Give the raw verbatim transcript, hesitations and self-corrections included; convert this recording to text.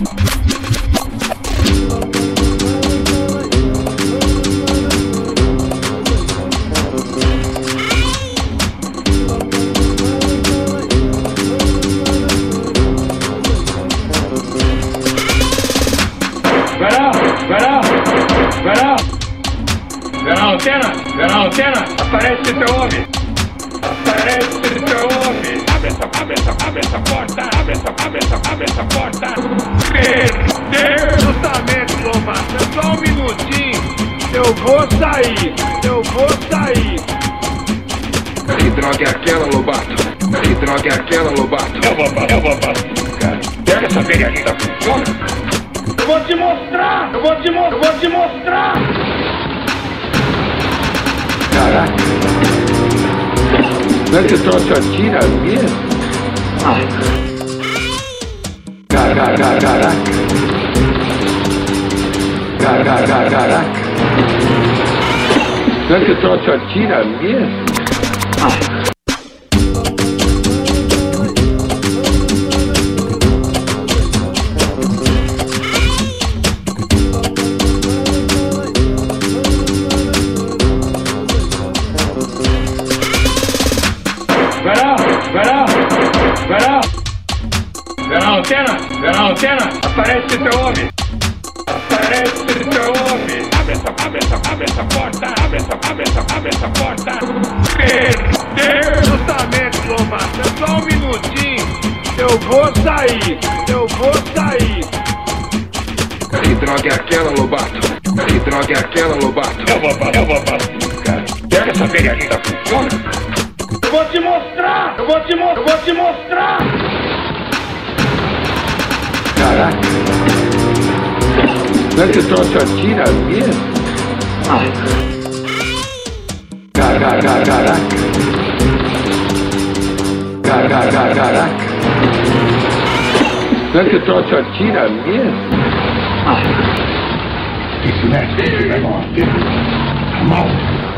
Verão, verão, verão, verão, antena, verão, antena, aparece teu homem, aparece teu homem, abre essa, abre essa, abre essa porta, abre essa, abre essa, abre essa porta, perdeu, justamente, Lobato, é só um minutinho, eu vou sair, eu vou sair. Que droga é aquela, Lobato? Que droga é aquela, Lobato? Eu vou, eu vou, cara, pega essa pegadinha, funciona. Eu vou te mostrar! Eu vou te mostrar! Eu vou te mostrar! Caraca! Não é que esse troço atira mesmo? Ah! Caraca! Caraca! Caraca! Caraca! Não é que esse troço atira mesmo? Ah! Verão, verão, verão, verão, antena, verão, antena, aparece teu homem, aparece teu homem, abre essa, abre essa, abre essa porta, abre essa, abre essa, abre essa porta, perdeu, justamente, Lobato, é só um minutinho, eu vou sair, eu vou sair. Que droga é aquela, Lobato? Que droga é aquela, Lobato? Eu vou, eu vou, cara, pega essa pegadinha, funciona. Eu vou te mostrar! Eu vou te mostrar! Eu vou te mostrar! Caraca! Não é que esse troço atira mesmo? Ah! Caraca! Caraca! Caraca! Caraca! Não é que esse troço atira mesmo? Ah! Isso não é feio, negócio. Mal.